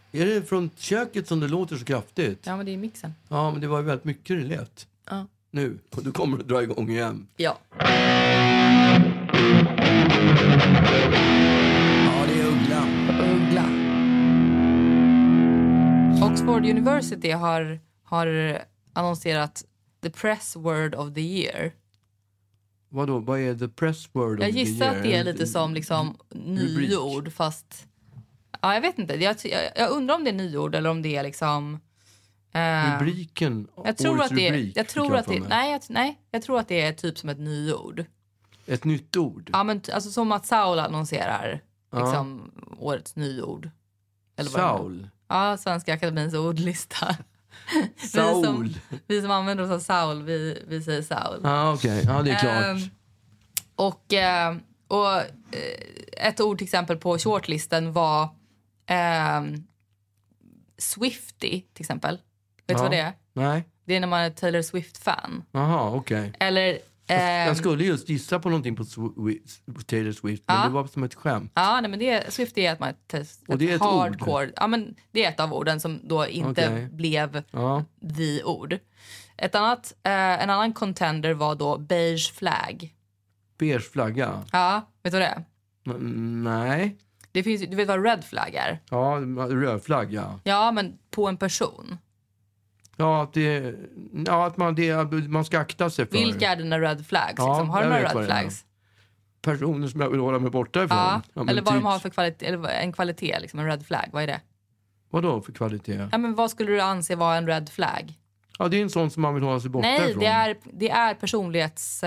Är det från köket som det låter så kraftigt? Ja, men det är mixen. Ja, men det var ju väldigt mycket det lät. Ja. Nu, och du kommer att dra igång igen. Ja. Ja, det är Uggla. Uggla. Oxford University har annonserat the press word of the year. Vadå? Vad är the press word of the year? Jag gissar att det är lite som liksom nyord, fast... Ja, jag vet inte. Jag undrar om det är nyord eller om det är liksom... Rubriken? Jag tror att det rubrik, jag tror att det nej, jag tror att det är typ som ett nyord. Ett nytt ord? Ja, men alltså som att Saul annonserar liksom årets nyord. Eller Saul? Ja, Svenska Akademins ordlista. Saul. Vi som använder oss av Saul, vi säger Saul. Ja, okej. Ja, det är klart. Och ett ord till exempel på shortlisten var Swiftie till exempel. Vet du vad det är? Nej. Det är när man är Taylor Swift-fan. Jaha, okej. Eller... jag skulle just gissa på någonting på Taylor Swift, men det var som ett skämt. Ja, nej, men Swift är att man är ett hardcore. Ord. Ja, men det är ett av orden som då inte blev the ord. En annan contender var då beige flag. Beige flagga? Ja, vet du vad det är? Nej. Det finns, du vet vad red flag är? Ja, röd flagga. Ja, men på en person. Ja, att man ska akta sig för. Vilka är dina red flags? Liksom? Har du några red flags? Personer som jag vill hålla mig borta ifrån. Ja, eller vad de har för kvalitet, eller en kvalitet, liksom en red flag. Vad är det? Vad då för kvalitet? Ja, men vad skulle du anse vara en red flag? Ja, det är en sån som man vill hålla sig borta ifrån. Nej, det är personlighets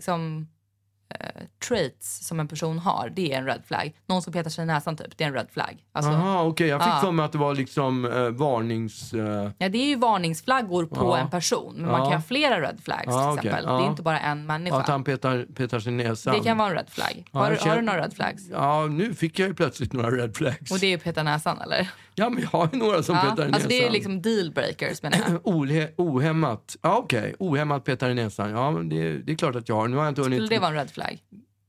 traits som en person har. Det är en red flag. Någon som petar sig i näsan typ, det är en red flag. Alltså, okej. Jag fick för mig att det var liksom varnings... Ja, det är ju varningsflaggor på en person. Men man kan ha flera red flags till exempel. Det är inte bara en människa. Att han petar sig i näsan. Det kan vara en red flag. Har du några red flags? Ja, nu fick jag ju plötsligt några red flags. Och det är ju peta näsan, eller? Ja, men jag har ju några som petar i näsan. Alltså det är liksom dealbreakers, menar jag. Ohämmat. Ja, okej. Ohämmat petar i näsan. Ja, men det är klart att jag har. Nu har jag inte hunnit... Skulle det vara en red flag?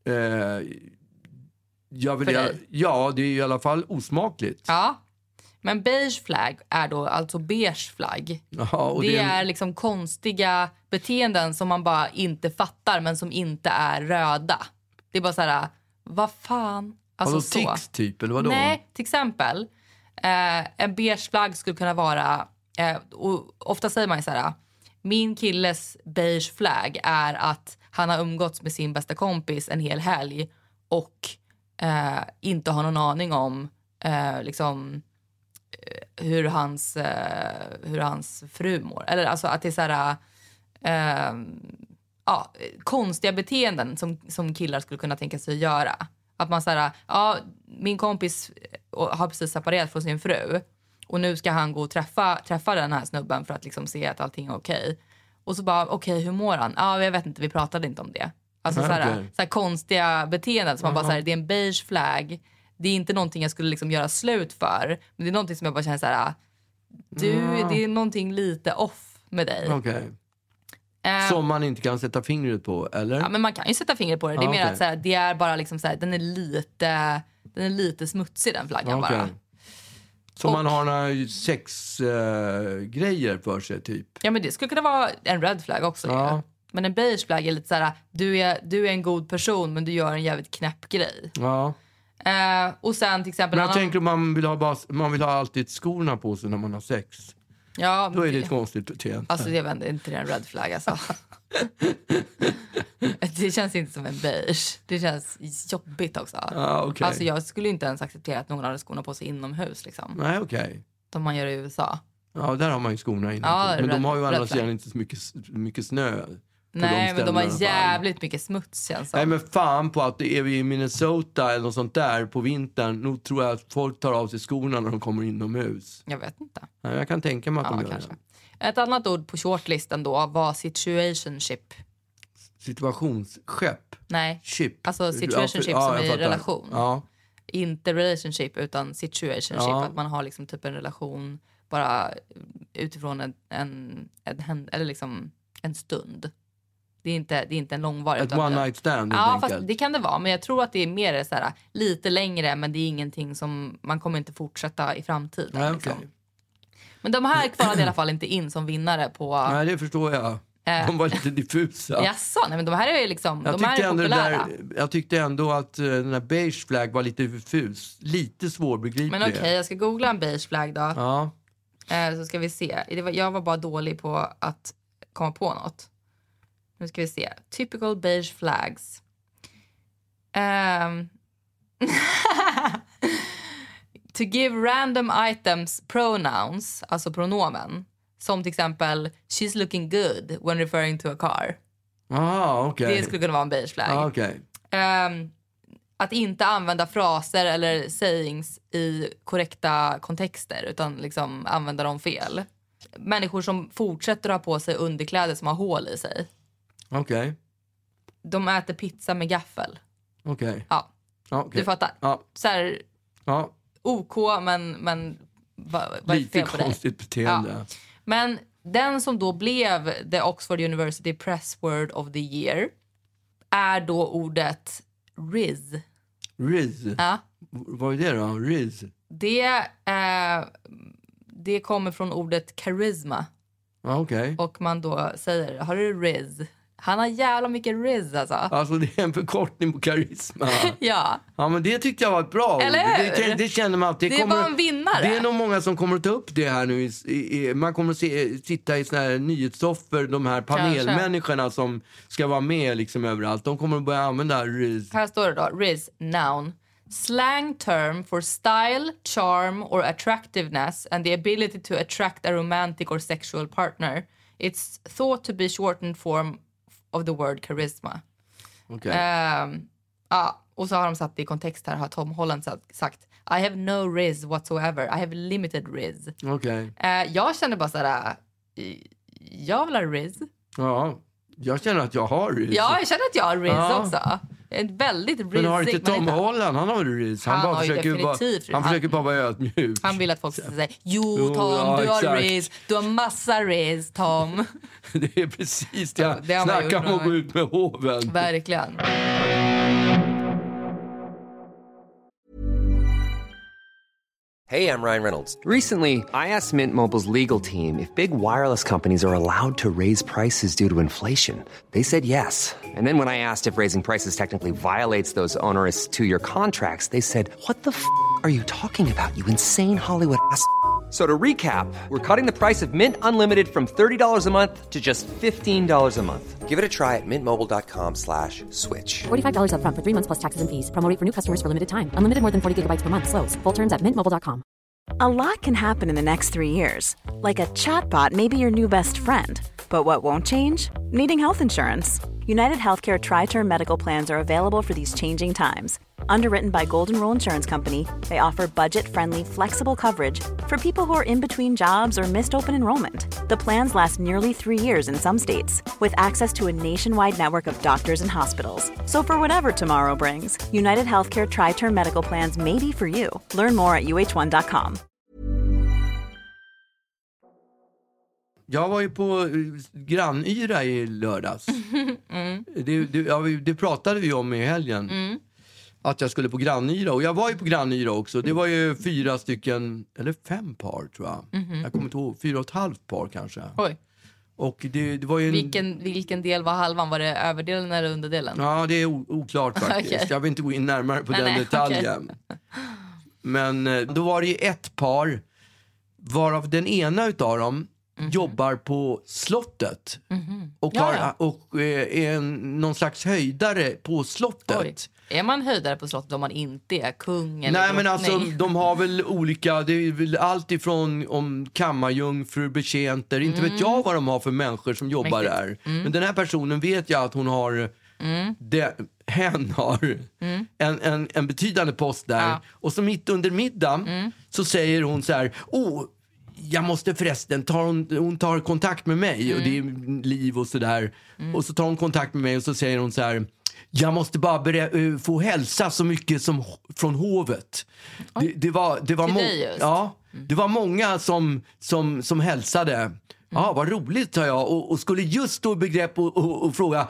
Ja, det är i alla fall osmakligt. Ja, men beige flag är då alltså beige flagg. Ja, det är liksom konstiga beteenden som man bara inte fattar, men som inte är röda. Det är bara så här, vad fan? Alltså så. Tics typ, eller vadå? Nej, till exempel en beige flagg skulle kunna vara och ofta säger man ju så här: min killes beige flagg är att han har umgåtts med sin bästa kompis en hel helg och inte har någon aning om liksom hur hans fru mår. Eller alltså att det är så här konstiga beteenden som killar skulle kunna tänka sig att göra. Att man säger, min kompis har precis separerat från sin fru och nu ska han gå och träffa den här snubben för att liksom se att allting är okej. Och så bara, okej, hur mår han? Ja, jag vet inte, vi pratade inte om det. Alltså så här konstiga beteenden som man bara säger, det är en beige flag. Det är inte någonting jag skulle liksom göra slut för, men det är någonting som jag bara känner så här, det är någonting lite off med dig. Okej. Som man inte kan sätta fingret på, eller? Ja, men man kan ju sätta fingret på det. Det är mer att så här, det är bara liksom så här, den är lite smutsig, den flaggan bara. Så man har några sexgrejer för sig typ. Ja, men det skulle kunna vara en red flag också. Ja. Men en beige flag är lite så här, du är en god person men du gör en jävligt knäpp grej. Ja. Och sen till exempel... Men jag tänker man vill ha alltid skorna på sig när man har sex. Ja, då är det ett konstigt beteende. Alltså jag vet inte, det är en red flag alltså. Det känns inte som en beige. Det känns jobbigt också. Okay. Alltså jag skulle inte ens acceptera att någon hade skorna på sig inomhus liksom. Nej, okej. Som man gör i USA. Ja, där har man ju skorna inomhus. Ja, men de har ju andra sidan inte så mycket snö. Nej, men de har jävligt mycket smuts, känns. Nej, men fan på att det är vi i Minnesota eller något sånt där på vintern. Nu tror jag att folk tar av sig skorna när de kommer inomhus. Jag vet inte. Nej, jag kan tänka mig att de gör kanske. Ett annat ord på shortlisten då var situationship. Situationsskepp? Nej, ship. Alltså situationship som i relation. Ja. Inte relationship utan situationship. Ja. Att man har liksom typ en relation bara utifrån eller liksom en stund. Det är inte en långvarig. Ett one night stand. Ja, fast det kan det vara. Men jag tror att det är mer så här, lite längre, men det är ingenting som man kommer inte fortsätta i framtiden. Nej, liksom. okay. Men de här kvalade i alla fall inte in som vinnare på... Nej, det förstår jag. De var lite diffusa. Jaså, nej men de här är ju liksom, de här är populära. Jag tyckte ändå att den här beige flag var lite diffus. Lite svårbegriplig. Men okej, jag ska googla en beige flag då. Ja. Så ska vi se. Jag var bara dålig på att komma på något. Nu ska vi se. Typical beige flags. To give random items pronouns, alltså pronomen. Som till exempel, she's looking good when referring to a car. Okay. Det skulle kunna vara en beige flag. Okay. Att inte använda fraser eller sayings i korrekta kontexter, utan liksom använda dem fel. Människor som fortsätter ha på sig underkläder som har hål i sig. Okej. De äter pizza med gaffel. Okej. Ja. Okay. Du fattar. Ja. Så här, ja. OK, men vad är fel på dig? Konstigt beteende. Ja. Men den som då blev the Oxford University Press Word of the Year är då ordet Riz. Riz? Ja. Vad är det då? Riz? Det kommer från ordet charisma. Okej. Och man då säger, har du Riz? Han har jävla mycket Riz alltså. Alltså det är en förkortning på karisma. Ja. Ja, men det tyckte jag var ett bra ord. Eller hur? Det känner man att det var en vinnare. Det är nog många som kommer att ta upp det här nu. Man kommer att sitta i såna här nyhetsoffer, de här panelmänniskorna som ska vara med liksom överallt. De kommer att börja använda Riz. Här står det då, Riz, noun. Slang term for style, charm or attractiveness and the ability to attract a romantic or sexual partner. It's thought to be shortened form of the word charisma. Okay. Och så har de satt i kontext här, har Tom Holland sagt I have no riz whatsoever. I have limited riz. Okay. Jag känner bara sådär, jag vill ha riz. Ja, jag känner att jag har riz. Ja, jag känner att jag har riz också. En väldigt rizig. Men har inte Tom Holland, han har riz. Han försöker bara vara ödmjuk. Han vill att folk ska säga, jo Tom, du har riz. Du har massa riz, Tom. Det är precis det. Snacka om att gå ut med hoven. Verkligen. Hey, I'm Ryan Reynolds. Recently, I asked Mint Mobile's legal team if big wireless companies are allowed to raise prices due to inflation. They said yes. And then when I asked if raising prices technically violates those onerous two-year contracts, they said, what the f*** are you talking about, you insane Hollywood ass? So to recap, we're cutting the price of Mint Unlimited from $30 a month to just $15 a month. Give it a try at mintmobile.com/switch. $45 up front for 3 months plus taxes and fees. Promo rate for new customers for limited time. Unlimited more than 40 gigabytes per month. Slows full terms at mintmobile.com. A lot can happen in the next 3 years. Like a chatbot may be your new best friend. But what won't change? Needing health insurance. United Healthcare Tri-Term Medical Plans are available for these changing times. Underwritten by Golden Rule Insurance Company, they offer budget-friendly, flexible coverage for people who are in between jobs or missed open enrollment. The plans last nearly 3 years in some states, with access to a nationwide network of doctors and hospitals. So for whatever tomorrow brings, United Healthcare Tri-Term Medical Plans may be for you. Learn more at uh1.com. Jag var ju på Grannyra i lördags. Det pratade vi om i helgen. Att jag skulle på Grannyra. Och jag var ju på Grannyra också. Det var ju 4 stycken, eller 5 par tror jag. Jag kommer inte ihåg, 4,5 par kanske. Oj. Och det var ju vilken del var halvan? Var det överdelen eller underdelen? Ja, det är oklart faktiskt. Okay. Jag vill inte gå in närmare på den detaljen. Okay. Men då var det ju ett par, varav den ena utav dem jobbar på slottet. Och är någon slags höjdare på slottet. Oj. Är man höjdare på slottet om man inte är kung eller Nej, men alltså de har väl olika, det är väl allt ifrån om kammarjungfrur, betjänter, inte vet jag vad de har för människor som jobbar där. Men den här personen vet jag att hon har hen har en betydande post där. Ja. Och så mitt under middagen så säger hon så här: jag måste förresten, hon tar kontakt med mig och det är liv och sådär. Och så tar hon kontakt med mig och så säger hon så här: jag måste bara få hälsa så mycket som från hovet. Det var många som hälsade Ja, vad roligt, sa jag. Och skulle just stå i begrepp och fråga,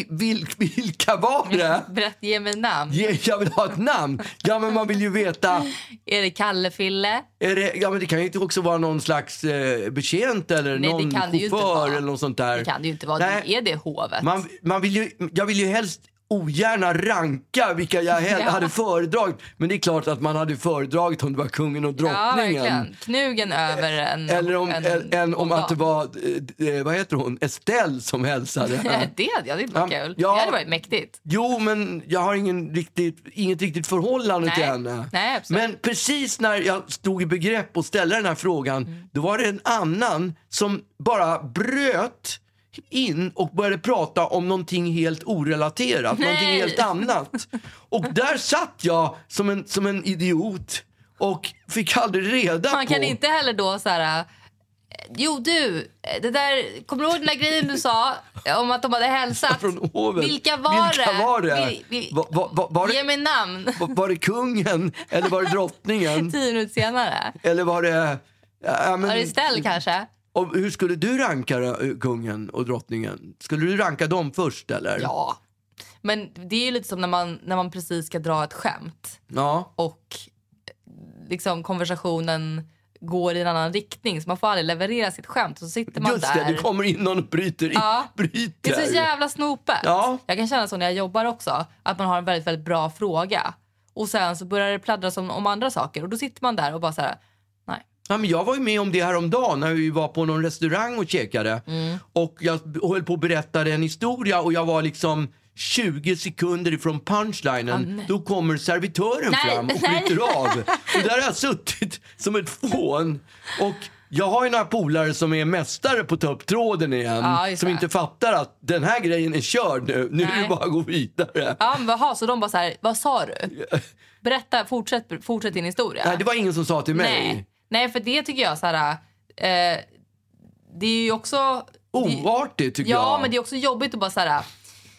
vilka var det? Ge mig namn. Jag vill ha ett namn. Ja, men man vill ju veta. Är det Kalle, Fille? Ja, men det kan ju inte också vara någon slags betjänt eller någon chaufför eller något sånt där. Det kan det ju inte vara. Nej. Är det hovet? Jag vill ju helst ogärna ranka vilka jag hade föredragit. Men det är klart att man hade föredragit om det var kungen och drottningen. Ja, verkligen. Knugen över en... Eller om att det var, vad heter hon? Estelle som hälsade. Det hade inte varit kul. Ja, det hade varit mäktigt. Jo, men jag har inget riktigt förhållande till henne. Nej, absolut. Men precis när jag stod i begrepp att ställa den här frågan, då var det en annan som bara bröt in och började prata om någonting helt orelaterat, någonting helt annat. Och där satt jag som en idiot och fick aldrig reda på. Man kan inte heller då så här... Jo du, det där, kommer du ihåg den där grejen du sa om att de hade hälsat? Från hovet. Vilka var det? Ge mig namn. Var det kungen eller var det drottningen? 10 minuter senare. Eller var det... Var det Estelle kanske? Och hur skulle du ranka kungen och drottningen? Skulle du ranka dem först eller? Ja. Men det är ju lite som när man precis ska dra ett skämt. Ja. Och liksom konversationen går i en annan riktning. Så man får aldrig leverera sitt skämt. Så sitter man Just där. Det kommer in någon och bryter. Det är så jävla snopet. Ja. Jag kan känna så när jag jobbar också. Att man har en väldigt, väldigt bra fråga. Och sen så börjar det pladdras om andra saker. Och då sitter man där och bara så här... Nej. Ja, men jag var ju med om det här om dagen när vi var på någon restaurang och käkade. Och jag höll på att berätta en historia och jag var liksom 20 sekunder ifrån punchlinen. Då kommer servitören fram och bryter av. Och där har jag suttit som ett fån. Och jag har ju några polare som är mästare på att ta upp tråden igen. Som inte fattar att den här grejen är körd nu. Nu är det bara att gå vidare. Ja, men så de bara så här, vad sa du? Berätta, fortsätt din historia. Nej, det var ingen som sa till mig. Nej, för det tycker jag så här... det är ju också... Oartigt tycker jag. Ja, men det är också jobbigt att bara så här...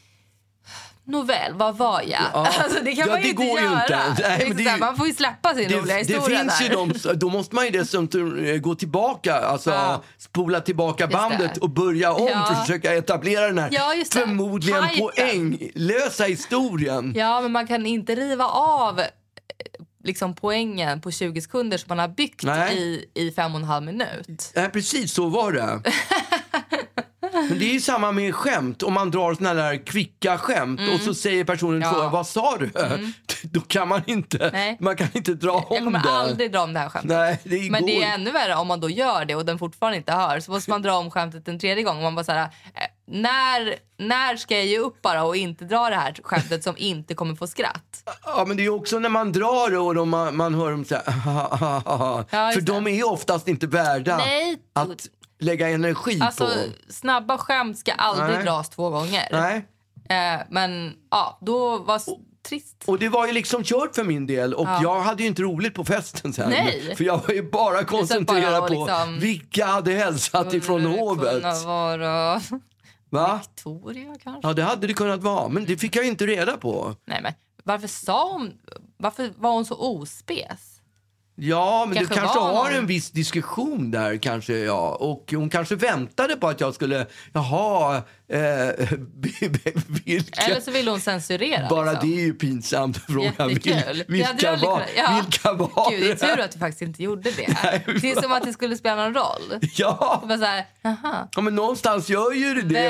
Nåväl, vad var jag? Ja. Alltså, det kan man ju inte göra. Nej, men man får ju släppa sin roliga historia. Det finns ju då måste man ju dessutom gå tillbaka, alltså spola tillbaka bandet och börja om för att försöka etablera den här förmodligen poänglösa historien. Ja, men man kan inte riva av liksom poängen på 20 sekunder som man har byggt i 5,5 minut. Nej, precis så var det. Men det är ju samma med skämt. Om man drar såna där kvicka skämt och så säger personen frågan, vad sa du? Då kan man inte dra om det. Jag kommer aldrig dra om det här skämtet. Nej, men det är ännu värre om man då gör det och den fortfarande inte hör. Så måste man dra om skämtet en tredje gång. Man bara så här, när ska jag ge upp bara och inte dra det här skämtet som inte kommer få skratt? Ja, men det är också när man drar det och man hör dem så här, för de är ju oftast inte värda att lägga energi på. Snabba skämt ska aldrig dras 2 gånger. Nej. Men då var trist. Och det var ju liksom kört för min del. Och jag hade ju inte roligt på festen sen. Nej. För jag var ju bara koncentrerad på liksom, vilka hade hälsat ifrån hovet. Kunna vara... Va? Victoria kanske? Ja, det hade det kunnat vara. Men det fick jag inte reda på. Nej, men varför var hon så ospes? Ja, men du kanske har en viss diskussion där kanske, ja. Och hon kanske väntade på att jag skulle, vilka... Eller så ville hon censurera. Bara liksom. Det är ju pinsamt att fråga. Vilka var Gud, det är tur att du faktiskt inte gjorde det. Nej, det är som att det skulle spela någon roll. Ja. Bara så här, aha. Ja, men någonstans gör ju det.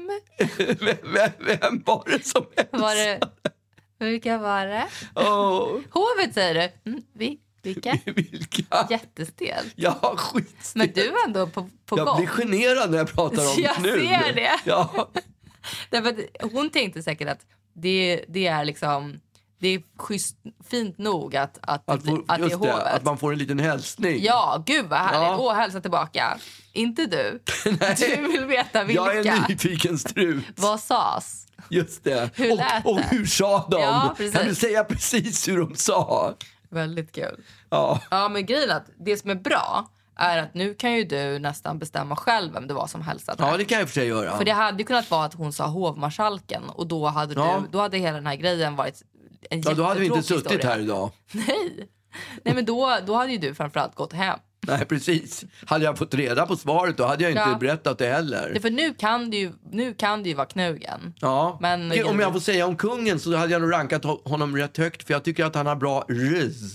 Vem var det som hälsade? Vilka var det? Hovet säger du? Vilka? Jättestel. Ja, skitstel. Men du är ändå på jag gång. blir generad när jag pratar om det nu. Jag ser det. Ja. Därför att hon tänkte säkert att det är liksom... Det är fint nog att det är hovet. Att man får en liten hälsning. Ja, gud vad härligt. Hälsa tillbaka. Inte du. Nej. Du vill veta vilka. Jag är en nyfiken strut. Vad sas? Just det. Hur lät och hur sa de? Ja, kan du säga precis hur de sa? Väldigt kul. Ja, men grejen är att det som är bra är att nu kan ju du nästan bestämma själv vem det var som hälsade. Ja, det kan jag för sig göra. För det hade ju kunnat vara att hon sa hovmarskalken och då hade då hade hela den här grejen varit en då hade vi inte suttit historia. här idag. Nej, men då hade ju du framförallt gått hem. Nej, precis. Hade jag fått reda på svaret då hade jag inte berättat det heller. För nu kan det ju vara knugen. Ja, men om jag får säga om kungen så hade jag nog rankat honom rätt högt. För jag tycker att han har bra röst.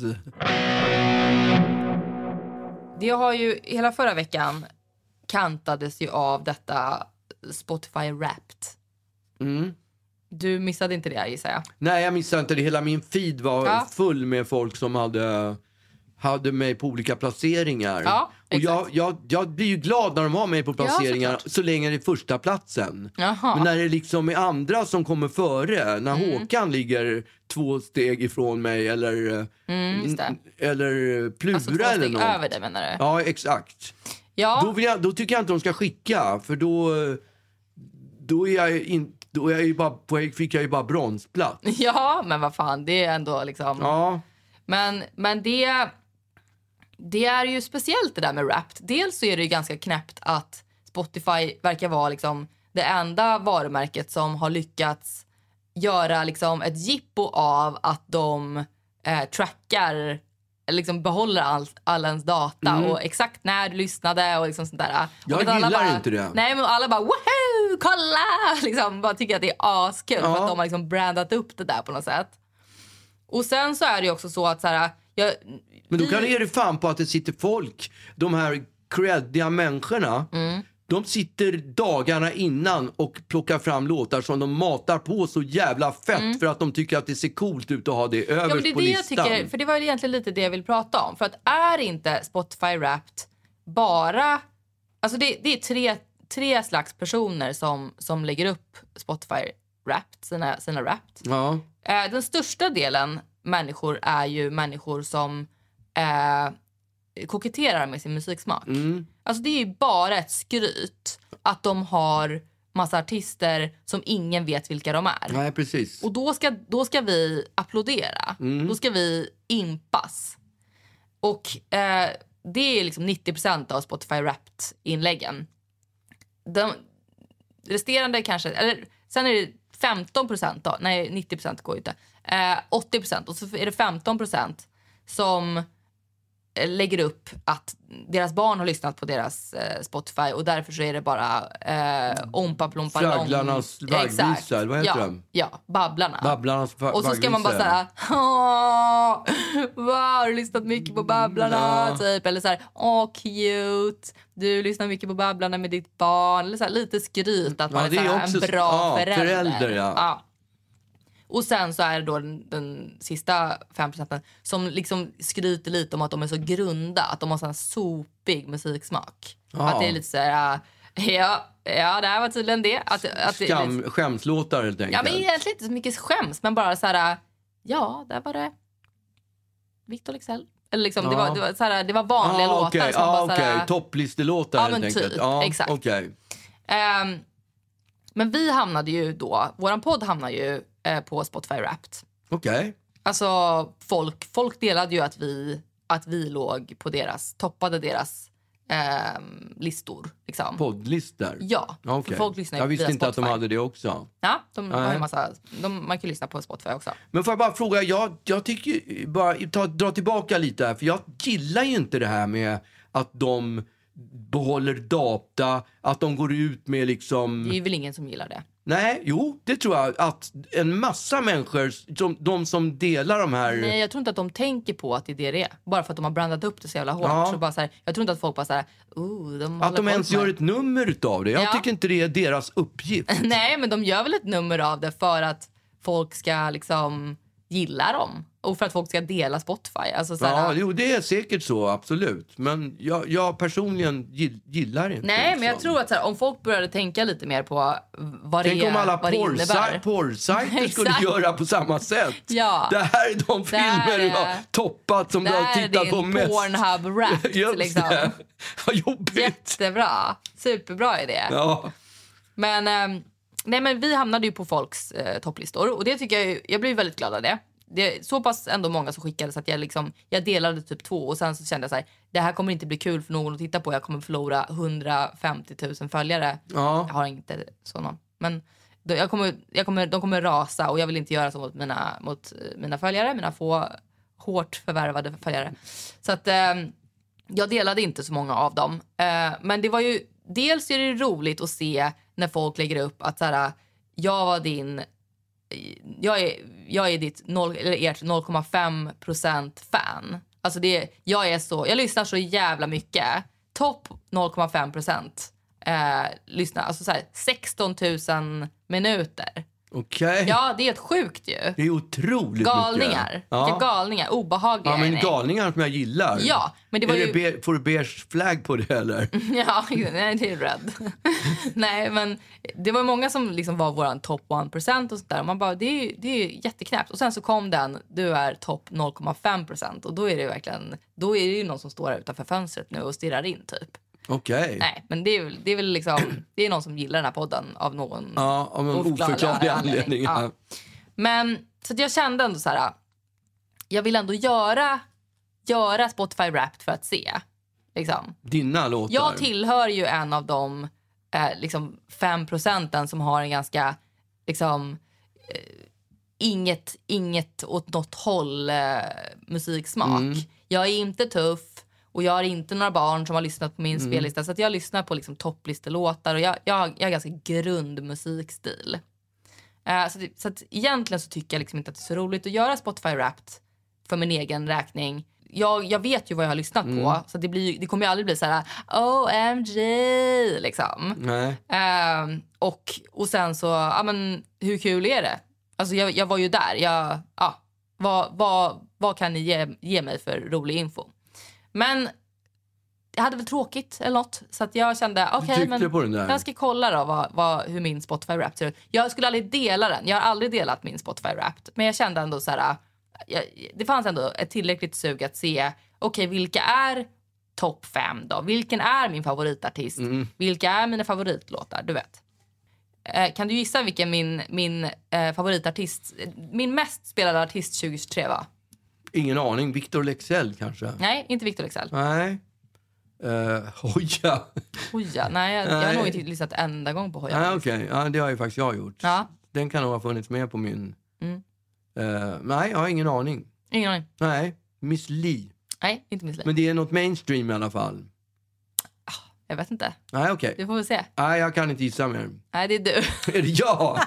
Det har ju hela förra veckan kantades ju av detta Spotify Wrapped. Du missade inte det, gissar jag. Nej, jag missade inte det. Hela min feed var full med folk som hade mig på olika placeringar. Ja, och jag blir ju glad när de har mig på placeringar så länge det är första platsen. Jaha. Men när det liksom är andra som kommer före, när Håkan ligger 2 steg ifrån mig eller Plura alltså 2 steg eller något. över det, menar du? Ja, exakt. Ja. Då tycker jag inte de ska skicka, för då fick jag ju bara bronsplats. Ja, men vad fan, det är ändå liksom... Ja. Men det är ju speciellt det där med Wrapped. Dels så är det ju ganska knäppt att Spotify verkar vara liksom det enda varumärket som har lyckats göra liksom ett jippo av att de trackar, liksom behåller all ens data och exakt när du lyssnade och liksom sånt där. Jag gillar inte det. Nej, men alla bara woho, kolla! Liksom bara tycker att det är askul för att de har liksom brandat upp det där på något sätt. Och sen så är det ju också så att så här, men då är det fan på att det sitter folk, de här creddiga människorna. De sitter dagarna innan och plockar fram låtar som de matar på så jävla fett för att de tycker att det ser coolt ut att ha det överst det är på det listan. Jag tycker, för det var egentligen lite det jag vill prata om. För att är inte Spotify Wrapped bara... Alltså det är tre slags personer som lägger upp Spotify Wrapped, sina Wrapped. Ja. Den största delen människor är ju människor som koketterar med sin musiksmak. Alltså det är ju bara ett skryt att de har massa artister som ingen vet vilka de är. Nej, precis. Och då ska vi applådera. Då ska vi impas. Och det är liksom 90% av Spotify Wrapped-inläggen. De resterande kanske... Eller sen är det 15% då. Nej, 90% går ju inte. 80%. Och så är det 15% som lägger upp att deras barn har lyssnat på deras Spotify och därför så är det bara ompa plompa lång. Fragglarnas vaggvisa, vad heter de? Ja, Babblarna. Babblarnas och så ska man bara säga har du lyssnat mycket på Babblarna typ, eller så här, cute, du lyssnar mycket på Babblarna med ditt barn, eller så här, lite skryt att man är, så här, en bra förälder. Ja. Och sen så är det då den sista 5% som liksom skryter lite om att de är så grunda, att de har sån sopig musiksmak. Att det är lite så här, ja, det här var tydligen det. Skämslåtar helt enkelt. Ja, men egentligen inte så mycket skäms, men bara så här, ja, där var det Victor Leksell. Eller liksom, det var så här, det var vanliga låtar som bara så här, topplistelåtar helt enkelt. Typ, ja, exakt. Okay. Men vi hamnade ju då, våran podd hamnade ju på Spotify Wrapped. Okej. Okay. Alltså folk delade ju att vi låg på toppade deras listor liksom. Poddlistor? Ja. Okay. Folk lyssnar ju jag visste via inte Spotify. att de hade det också. Ja, de har ju man kan ju lyssna på Spotify också. Men får jag bara fråga, jag tycker bara dra tillbaka lite här, för jag gillar ju inte det här med att de behåller data, att de går ut med liksom... Det är väl ingen som gillar det. Nej, jo, det tror jag att en massa människor, de som delar de här... Nej, jag tror inte att de tänker på att det är det. Bara för att de har brandat upp det så jävla hårt. Så bara så här, jag tror inte att folk bara så här, att de ens gör ett nummer utav det. Jag tycker inte det är deras uppgift. Nej, men de gör väl ett nummer av det för att folk ska liksom gilla dem. Och för att folk ska dela Spotify. Alltså, så här, jo, det är säkert så, absolut. Men jag personligen gillar inte. Nej, men jag tror att så här, om folk började tänka lite mer på vad det innebär. Tänk om alla porrsajter skulle göra på samma sätt. Ja. Det här är de filmer du har toppat som du har tittat på mest. Det är din Pornhub-rap. Liksom. Vad jobbigt. Jättebra. Superbra idé. Ja. Men, men vi hamnade ju på folks topplistor. Och det tycker jag blev väldigt glad av det. Det är så pass ändå många som skickade så att jag delade typ 2 och sen så kände jag så här, det här kommer inte bli kul för någon att titta på. Jag kommer förlora 150 000 följare. Ja. Jag har inte sådana. Men de kommer rasa och jag vill inte göra så mot mina följare, mina få hårt förvärvade följare. Så att jag delade inte så många av dem. Men det var ju, dels är det roligt att se när folk lägger upp att så här, jag är ditt ert 0,5% fan. Alltså jag lyssnar så jävla mycket. Topp 0,5% lyssnar. Alltså så här 16 000 minuter. Okej. Ja, det är ett sjukt ju. Det är otroligt galningar. mycket. Ja. Vilka galningar, obehagliga. Ja, men galningar som jag gillar. Ja, men det var ju... Får du beige flagg på det eller? Ja, nej, det är röd. Nej, men det var många som liksom var våran top 1% och sånt där. Och man bara, det är jätteknäppt. Och sen så kom den, du är topp 0,5%. Och då är det verkligen, då är det ju någon som står här utanför fönstret nu och stirrar in typ. Okej. Nej, men det är väl liksom, det är någon som gillar den här podden av någon, av någon oförklarlig anledning. Ja. Men så att jag kände ändå så här, jag vill ändå göra Spotify Wrapped för att se liksom. Dina låtar. Jag tillhör ju en av de liksom 5% som har en ganska liksom inget åt något håll musiksmak. Jag är inte tuff. Och jag har inte några barn som har lyssnat på min spellista. Så att jag lyssnar på liksom topplistelåtar. Och jag har ganska grund musikstil. Så att egentligen så tycker jag liksom inte att det är så roligt att göra Spotify Wrapped för min egen räkning. Jag vet ju vad jag har lyssnat på. Så det kommer ju aldrig bli så här OMG liksom. Nej. Och sen så, ja men hur kul är det? Alltså jag var ju där. Vad kan ni ge mig för rolig info? Men jag hade väl tråkigt eller något. Så att jag kände, okej, men jag ska kolla då hur min Spotify Wrapped ser ut. Jag skulle aldrig dela den. Jag har aldrig delat min Spotify Wrapped. Men jag kände ändå så här, det fanns ändå ett tillräckligt sug att se, okej, vilka är topp 5 då? Vilken är min favoritartist? Vilka är mina favoritlåtar? Du vet. Kan du gissa vilken min favoritartist, min mest spelade artist 2023 var? Ingen aning. Victor Leksell kanske? Nej, inte Victor Leksell. Nej. Hoja. Hoja? Nej, jag har nog inte lyssnat enda gång på Hoja. Nej, okej. Ja, det har ju faktiskt jag gjort. Ja. Den kan nog ha funnits med på min... nej, jag har ingen aning. Ingen aning? Nej, Miss Li. Nej, inte Miss Li. Men det är något mainstream i alla fall. Jag vet inte. Nej, okej. Du får väl se. Nej, jag kan inte gissa mer. Nej, det är du. Är det jag?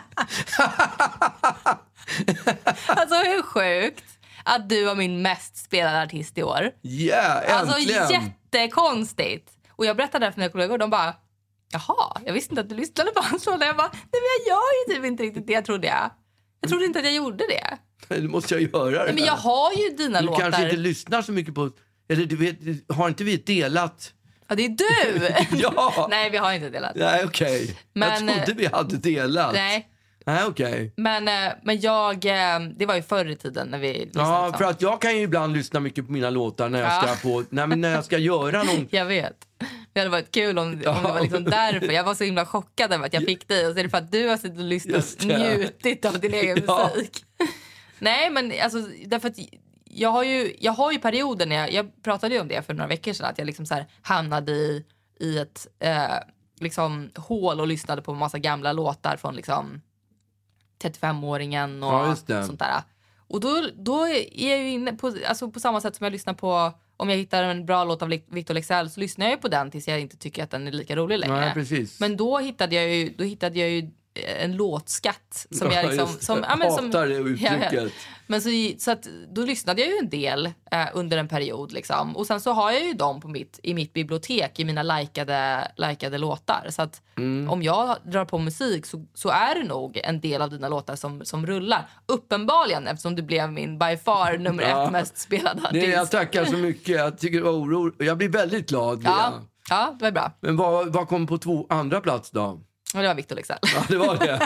Alltså, hur sjukt att du var min mest spelade artist i år. Ja, äntligen. Alltså, jättekonstigt. Och jag berättade det för mina kollegor och de bara, jaha, jag visste inte att du lyssnade på hans låtar. Jag bara, nej men jag gör ju typ inte riktigt det jag trodde jag. Jag trodde inte att jag gjorde det. Nu måste jag göra det. Men jag har ju dina låtar. Du kanske inte lyssnar så mycket på... Eller du vet, har inte vi delat... Ja, det är du! Ja! Nej, vi har inte delat. Nej, okej. Jag trodde vi hade delat. Nej. Nej, okej. Men jag... Det var ju förr i tiden när vi lyssnade. Ja, för att jag kan ju ibland lyssna mycket på mina låtar när jag ska på... Nej, men när jag ska göra någon... Jag vet. Det hade varit kul om det var liksom därför. Jag var så himla chockad över att jag fick dig. Och så är det för att du har suttit och lyssnat och njutit av din egen musik. Nej, men alltså... Därför att jag har ju perioder när jag pratade ju om det för några veckor sedan. Att jag liksom så här hamnade i ett liksom hål och lyssnade på en massa gamla låtar från liksom 35-åringen och sånt där. Och då är jag ju inne på, alltså på samma sätt som jag lyssnar på, om jag hittar en bra låt av Victor Leksell så lyssnar jag ju på den tills jag inte tycker att den är lika rolig längre. Nej, precis. Men då hittade jag ju en låtskatt som jag liksom som hatar det uttrycket. Ja. Men så att då lyssnade jag ju en del under en period liksom. Och sen så har jag ju dem i mitt bibliotek i mina likade låtar. Så att om jag drar på musik så är det nog en del av dina låtar som rullar. Uppenbarligen, eftersom du blev min by far nummer 1 mest spelade artist. Jag tackar så mycket. Jag tycker det var oroligt. Jag blir väldigt glad. Ja, det var bra. Men vad kom på 2 andra plats då? Och det var Victor Leksell. Ja, det var det.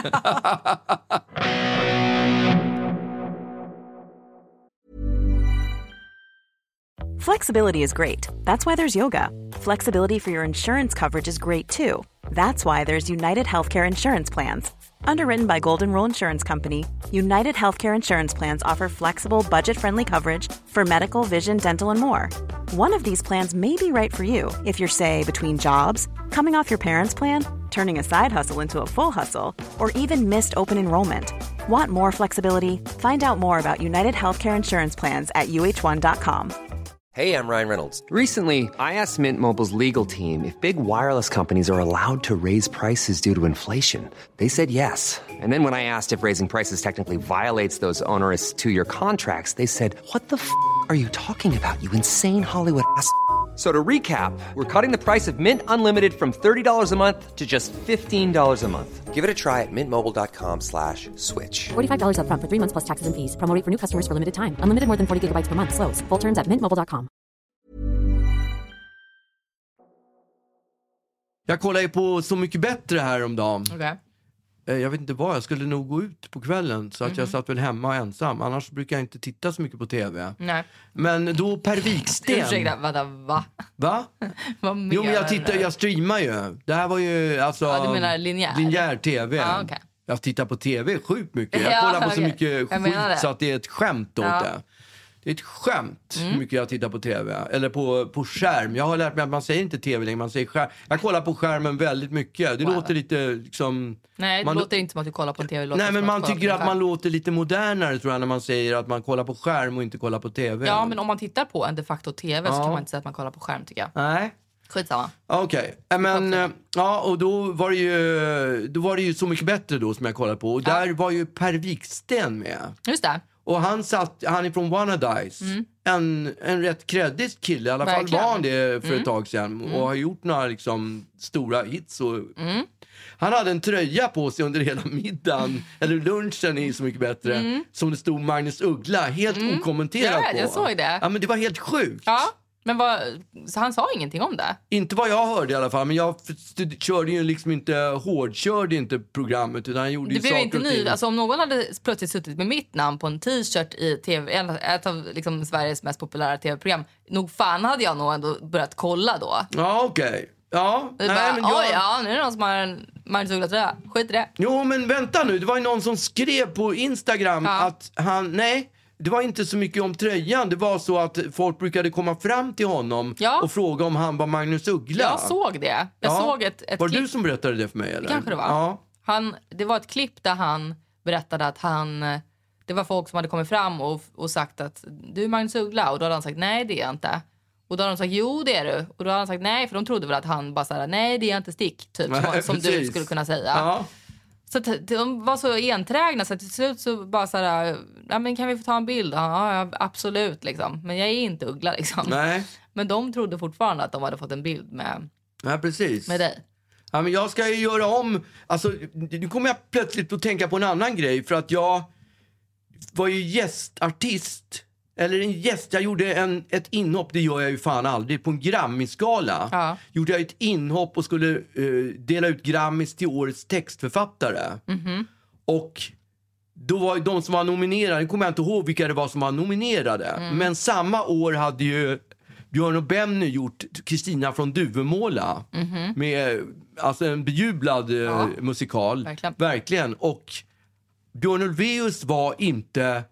Flexibility is great. That's why there's yoga. Flexibility for your insurance coverage is great too. That's why there's United Healthcare Insurance Plans. Underwritten by Golden Rule Insurance Company, United Healthcare Insurance Plans offer flexible, budget-friendly coverage for medical, vision, dental, and more. One of these plans may be right for you if you're, say, between jobs, coming off your parents' plan, turning a side hustle into a full hustle, or even missed open enrollment. Want more flexibility? Find out more about United Healthcare Insurance Plans at uh1.com. Hey, I'm Ryan Reynolds. Recently, I asked Mint Mobile's legal team if big wireless companies are allowed to raise prices due to inflation. They said yes. And then when I asked if raising prices technically violates those onerous two-year contracts, they said, "What the f*** are you talking about, you insane Hollywood ass?" So to recap, we're cutting the price of Mint Unlimited from $30 a month to just $15 a month. Give it a try at mintmobile.com/switch. $45 up front for 3 months plus taxes and fees. Promo rate for new customers for limited time. Unlimited more than 40 gigabytes per month. Slows full terms at mintmobile.com. Jag kollar ju på Så mycket bättre här om dagen. Okay. Jag vet inte vad, jag skulle nog gå ut på kvällen. Så att jag satt väl hemma ensam. Annars brukar jag inte titta så mycket på tv. Nej. Men då Per Wiksten. Ursäkta, va? Va? Vad menar Jo, men jag streamar ju. Det här var ju alltså... Ja, du menar linjär? Linjär tv. Ja, okay. Jag tittar på tv sjukt mycket. Jag kollar på så mycket skit så att det är ett skämt åt det. Det är ett skämt hur mycket jag tittar på tv. Eller på skärm. Jag har lärt mig att man säger inte tv längre, man säger skärm. Jag kollar på skärmen väldigt mycket. Det låter lite liksom... Nej, det låter inte som att du kollar på en tv. Nej, men man tycker att man låter lite modernare, tror jag, när man säger att man kollar på skärm och inte kollar på tv. Ja, men om man tittar på en de facto tv så kan man inte säga att man kollar på skärm, tycker jag. Nej. Skitsamma. Okej, men ja, och då var det ju Så mycket bättre då som jag kollade på. Och där var ju Per Wiksten med. Just det. Och han är från Wannadice. En rätt kreddig kille. I alla fall var han det för ett tag sedan. Och har gjort några liksom stora hits. Och han hade en tröja på sig under hela middagen. Eller lunchen i Så mycket bättre. Som det stod Magnus Uggla. Helt okommenterat på. Jag såg det. Ja, men det var helt sjukt. Ja. Men så han sa ingenting om det? Inte vad jag hörde i alla fall. Men jag körde ju liksom hårdkörde inte programmet. Utan han gjorde det blev inte ny. Alltså, om någon hade plötsligt suttit med mitt namn på en t-shirt i TV, ett av liksom Sveriges mest populära tv-program, nog fan hade jag nog ändå börjat kolla då. Ja, okej. Ja, nu är det någon som har en Magnus Uggla-tröja. Skit i det. Jo, men vänta nu. Det var ju någon som skrev på Instagram att det var inte så mycket om tröjan. Det var så att folk brukade komma fram till honom och fråga om han var Magnus Uggla. Jag såg det. Jag såg ett var klipp. Du som berättade det för mig, eller? Kanske det var. Ja. Det var ett klipp där han berättade att det var folk som hade kommit fram och sagt att du är Magnus Uggla. Och då hade han sagt nej, det är jag inte. Och då hade de sagt jo, det är du. Och då hade han sagt nej, för de trodde väl att han bara sa nej, det är jag inte, stick. Typ, som du skulle kunna säga. Ja. Så de var så enträgna så till slut så bara så här, ja, men kan vi få ta en bild? Ja, absolut liksom. Men jag är inte Uggla liksom. Nej. Men de trodde fortfarande att de hade fått en bild med dig. Ja, men jag ska ju göra om, alltså nu kommer jag plötsligt att tänka på en annan grej, för att jag var ju gästartist. Eller en gäst, jag gjorde ett inhopp, det gör jag ju fan aldrig, på en Grammy-skala. Ja. Gjorde jag ett inhopp och skulle dela ut Grammys till årets textförfattare. Mm-hmm. Och då var de som var nominerade, jag kommer inte ihåg vilka det var som var nominerade. Men samma år hade ju Björn och Benny gjort Kristina från Duvemåla. Mm-hmm. Med alltså en bejublad musikal. Verkligen. Och Björn Ulvaeus var inte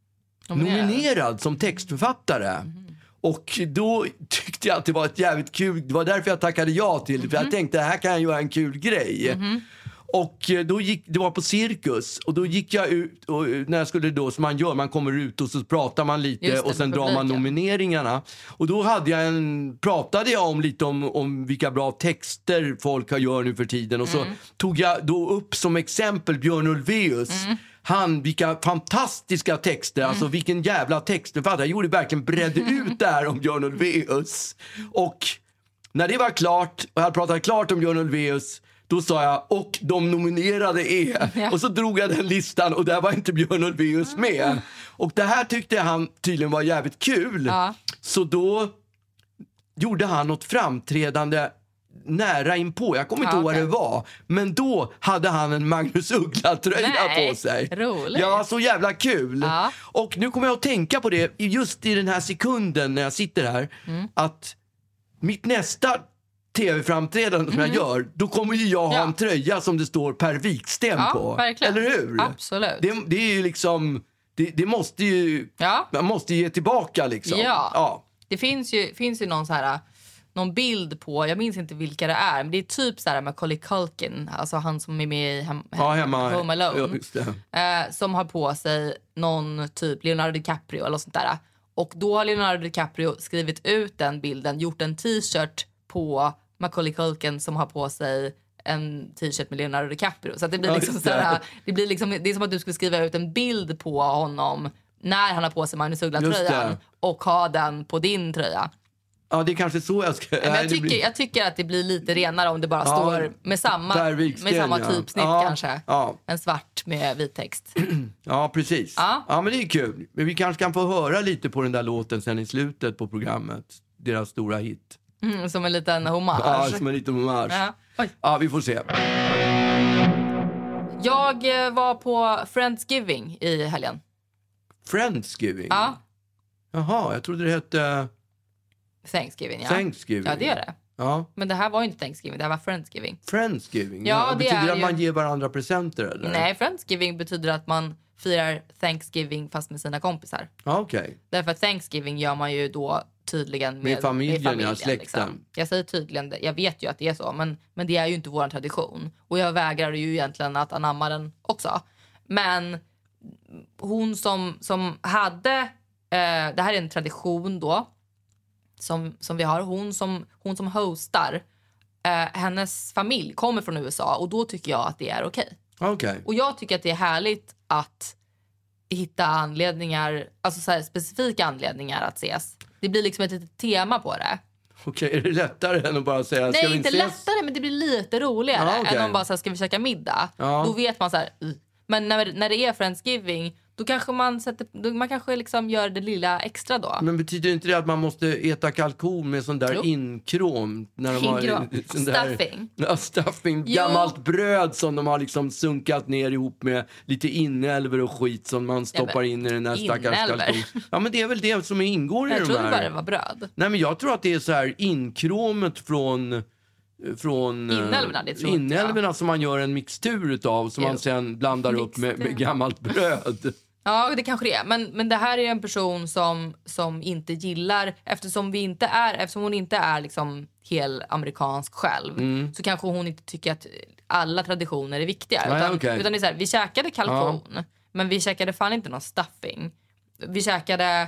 nominerad som textförfattare. Och då tyckte jag att det var ett jävligt kul. Det var därför jag tackade ja till. För jag tänkte, det här kan jag göra en kul grej. Och då det var på Cirkus. Och då gick jag ut och när jag skulle då, som man gör, man kommer ut och så pratar man lite och sen drar man nomineringarna. Och då pratade jag om lite om vilka bra texter folk gör nu för tiden. Och så tog jag då upp som exempel Björn Ulvaeus. Vilka fantastiska texter, alltså vilken jävla textförfattare. Jag verkligen bredde ut där om Björn Ulvaeus. Och när det var klart och jag pratade klart om Björn Ulvaeus, då sa jag, och de nominerade är. Ja. Och så drog jag den listan och där var inte Björn Ulvaeus med. Och det här tyckte han tydligen var jävligt kul. Ja. Så då gjorde han något framträdande nära inpå. Jag kommer inte ihåg vad det var. Men då hade han en Magnus Uggla-tröja på sig. Roligt. Ja, så jävla kul. Ja. Och nu kommer jag att tänka på det just i den här sekunden när jag sitter här. Att mitt nästa tv-framträdande som jag gör, då kommer ju jag ha en tröja som det står Per Wiksten på. Verkligen. Eller hur? Absolut. Det är ju liksom, det måste ju, man måste ge tillbaka liksom. Ja. Det finns ju någon så här, någon bild på, jag minns inte vilka det är, men det är typ så här Macaulay Culkin, alltså han som är med i Home Alone, som har på sig någon typ Leonardo DiCaprio eller sånt där. Och då har Leonardo DiCaprio skrivit ut den bilden, gjort en t-shirt på Macaulay Culkin som har på sig en t-shirt med Leonardo DiCaprio. Så att det blir liksom såhär, det är som att du skulle skriva ut en bild på honom när han har på sig Magnus Uggla-tröjan och ha den på din tröja. Ja, det är kanske så jag ska... Jag tycker att det blir lite renare om det bara står med samma typsnitt kanske. Ja. En svart med vit text. Ja, precis. Ja, men det är kul. Men vi kanske kan få höra lite på den där låten sen i slutet på programmet. Deras stora hit. Som en liten hommage. Ja, som en liten hommage. Ja, vi får se. Jag var på Friendsgiving i helgen. Friendsgiving? Ja. Jaha, jag trodde det hette... Thanksgiving, ja. Thanksgiving. Ja, det är det. Ja. Men det här var ju inte Thanksgiving, det här var Friendsgiving. Friendsgiving? Ja, det betyder det att ju... man ger varandra presenter, eller? Nej, Friendsgiving betyder att man firar Thanksgiving fast med sina kompisar. Ja, okej. Därför att Thanksgiving gör man ju då tydligen med familjen, ja, släkten. Liksom. Jag säger tydligen, jag vet ju att det är så, men det är ju inte vår tradition. Och jag vägrar ju egentligen att anamma den också. Men hon som hade, det här är en tradition då, som vi har, hon som hostar, hennes familj kommer från USA och då tycker jag att det är okej. Och jag tycker att det är härligt att hitta anledningar, alltså så här specifika anledningar att ses. Det blir liksom ett litet tema på det. Okej, är det lättare än att bara säga... Nej, inte lättare, men det blir lite roligare än om bara så här, ska vi käka middag? Ja. Då vet man så här... Men när det är Friendsgiving, då kanske man kanske liksom gör det lilla extra då. Men betyder inte det att man måste äta kalkon med sån där inkrom? När de har sån där, stuffing. Ja, stuffing. Gammalt bröd som de har liksom sunkat ner ihop med lite inälver och skit som man stoppar in i den här stackars kalkon. Ja, men det är väl det som ingår i de här. Jag trodde bara det var bröd. Nej, men jag tror att det är så här inkromet från inälvorna som man gör en mixtur utav som man sen blandar upp med gammalt bröd. Ja, det kanske det är. Men det här är en person som inte gillar, eftersom hon inte är liksom hel amerikansk själv, så kanske hon inte tycker att alla traditioner är viktiga. Utan det är så här, vi käkade kalkon, men vi käkade fan inte någon stuffing. Vi käkade...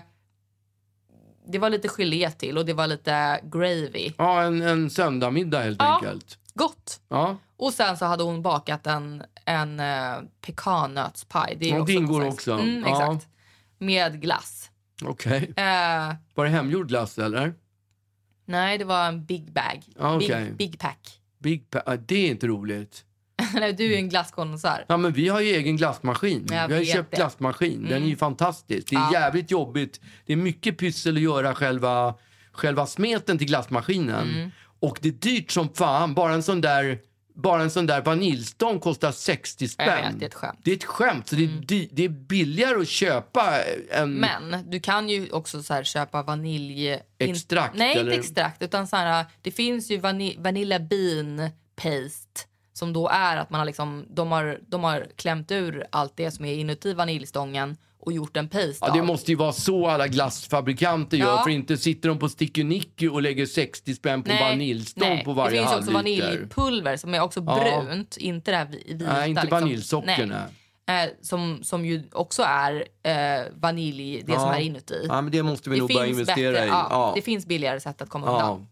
Det var lite gelé till och det var lite gravy. Ja, en söndagmiddag helt enkelt. Gott. Ja. Och sen så hade hon bakat en pekannötspaj. Det ingår också. Exakt. Med glass. Okej. Var det hemgjord glass eller? Nej, det var en big bag. Big pack. Det är inte roligt. Nej, du är en glasskondensör. Ja, men vi har ju egen glassmaskin. Vi har ju köpt glassmaskin. Den är ju fantastisk. Det är jävligt jobbigt. Det är mycket pyssel att göra själva smeten till glassmaskinen. Och det är dyrt som fan. Bara en sån där vaniljstång kostar 60 spänn. Jag vet, det är ett skämt. Det är ett skämt. Så det är billigare att köpa en... Men du kan ju också så här köpa extrakt? Nej, eller? Inte extrakt. Utan så här, det finns ju vanilla bean paste. Som då är att man har liksom, de har klämt ur allt det som är inuti vaniljstången och gjort en paste. Ja, det måste ju vara så alla glassfabrikanter gör. För inte sitter de på Sticky och lägger 60 spänn på vaniljstång på varje halvliter. Det finns också vaniljpulver som är också brunt. Inte det här vita. Nej, inte liksom, vaniljsockerna. Som ju också är vanilj, det som är inuti. Ja, men det måste vi nog börja investera i. Det finns billigare sätt att komma undan.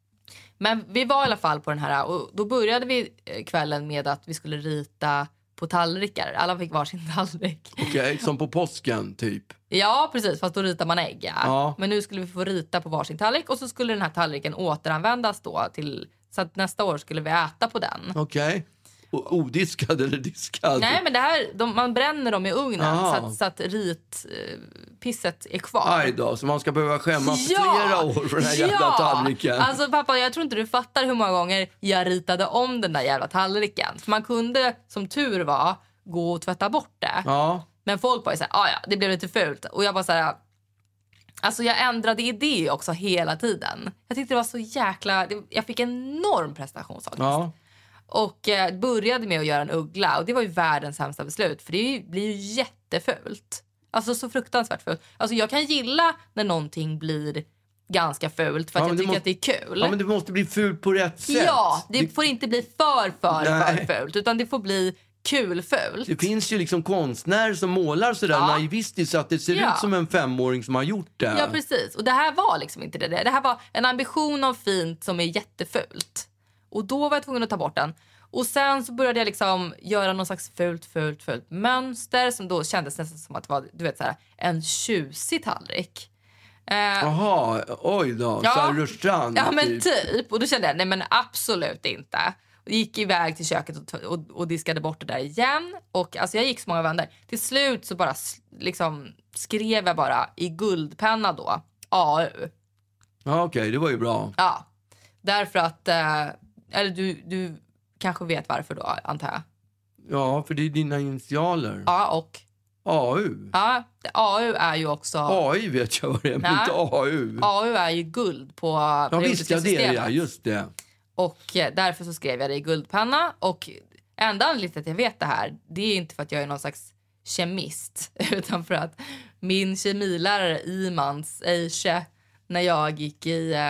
Men vi var i alla fall på den här och då började vi kvällen med att vi skulle rita på tallrikar. Alla fick varsin tallrik. Okej, som på påsken typ. Ja, precis. Fast då ritar man ägg. Ja. Men nu skulle vi få rita på varsin tallrik och så skulle den här tallriken återanvändas då så att nästa år skulle vi äta på den. Okej. Odiskad eller diskad? Nej, men det här, man bränner dem i ugnen så att ritpisset är kvar. Aj då, så man ska behöva skämmas flera år för den här jävla tallriken. Alltså pappa, jag tror inte du fattar hur många gånger jag ritade om den där jävla tallriken. För man kunde, som tur var, gå och tvätta bort det. Ja. Men folk var ju såhär, det blev lite fult. Och jag var såhär, alltså jag ändrade idé också hela tiden. Jag tyckte det var så jäkla, jag fick en enorm prestationsångest. Ja. Och började med att göra en uggla. Och det var ju världens sämsta beslut. För det blir ju jättefult. Alltså så fruktansvärt fult. Alltså jag kan gilla när någonting blir ganska fult. För att jag tycker att det är kul. Ja, men det måste bli fult på rätt sätt. Ja, det får inte bli för fult. Utan det får bli kulfult. Det finns ju liksom konstnärer som målar sådär naivistiskt så att det ser ut som en 5-åring som har gjort det. Ja, precis. Och det här var liksom inte det. Det här var en ambition av fint som är jättefult. Och då var jag tvungen att ta bort den. Och sen så började jag liksom göra någon slags fult mönster som då kändes nästan som att det var, du vet, så här, en tjusig tallrik. Jaha, oj då. Så här Rörstrand. Ja, men typ. Och då kände jag, nej men absolut inte. Och gick iväg till köket och diskade bort det där igen. Och alltså jag gick så många vändor. Till slut så bara liksom skrev jag bara i guldpenna då, AU. Ja, okej, det var ju bra. Ja, därför att, eller du kanske vet varför då, antar jag. Ja, för det är dina initialer. Ja, och? AU. Ja, AU är ju också... AI vet jag vad det är, men inte AU. AU är ju guld på periodiska systemet. Ja, just det. Och därför så skrev jag det i guldpenna. Och enda anledningen till att jag vet det här, det är inte för att jag är någon slags kemist. Utan för att min kemilärare Imans Eiche, när jag gick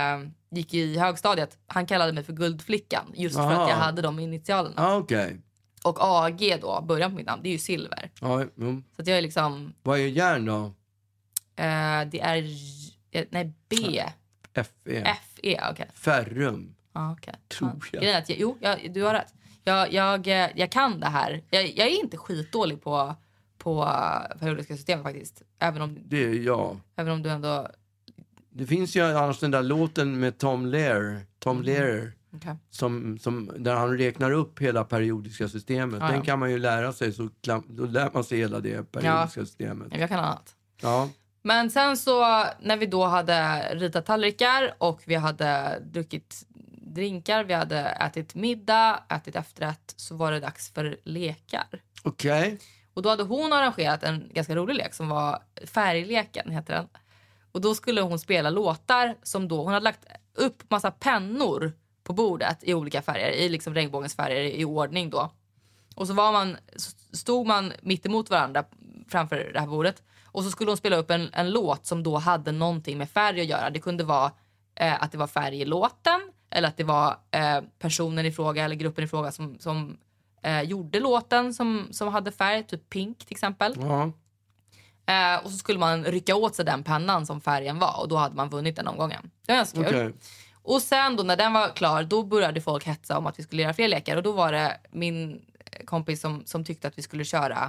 i högstadiet, han kallade mig för guldflickan. Just för att jag hade de initialerna. Ah, okej. Och AG då, början på mitt namn, det är ju silver. Ja, så att jag är liksom... Vad är järn då? Det är... Nej, B. FE. FE, okej. Ferrum. Ja, okej. Tror jag. Grejen är att du har rätt. Jag kan det här. Jag är inte skitdålig på periodiska systemet faktiskt. Även om... Det är jag. Även om du ändå... Det finns ju annars den där låten med Tom Lehrer. Okay. Som där han räknar upp hela periodiska systemet. Den kan man ju lära sig, så då lär man sig hela det periodiska systemet. Jag kan annat. Ja. Men sen så när vi då hade ritat tallrikar och vi hade druckit drinkar, vi hade ätit middag, ätit efterrätt, så var det dags för lekar. Okej. Och då hade hon arrangerat en ganska rolig lek som var färgleken, heter den. Och då skulle hon spela låtar som då, hon hade lagt upp massa pennor på bordet i olika färger, i liksom regnbågens färger i ordning då. Och så stod man mitt emot varandra framför det här bordet. Och så skulle hon spela upp en låt som då hade någonting med färg att göra. Det kunde vara att det var färg i låten, eller att det var personen i fråga eller gruppen i fråga som gjorde låten som hade färg, typ pink till exempel. Ja. Och så skulle man rycka åt sig den pennan som färgen var, och då hade man vunnit den omgången. Det var ganska kul. Okay. Och sen då när den var klar, då började folk hetsa om att vi skulle göra fler lekar. Och då var det min kompis som tyckte att vi skulle köra